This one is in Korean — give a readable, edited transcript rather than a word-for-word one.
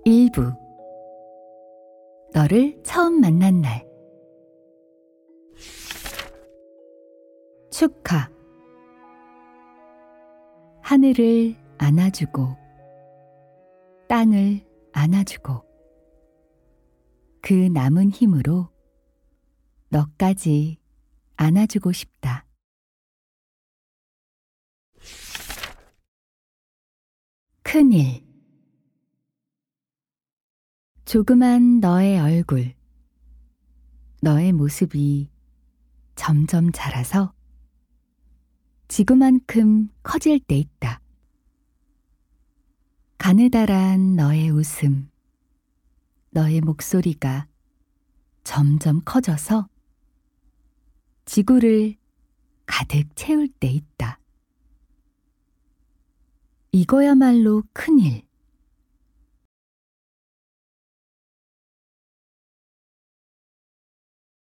일부 너를 처음 만난 날. 축하. 하늘을 안아주고 땅을 안아주고 그 남은 힘으로 너까지 안아주고 싶다. 큰일. 조그만 너의 얼굴, 너의 모습이 점점 자라서 지구만큼 커질 때 있다. 가느다란 너의 웃음, 너의 목소리가 점점 커져서 지구를 가득 채울 때 있다. 이거야말로 큰일.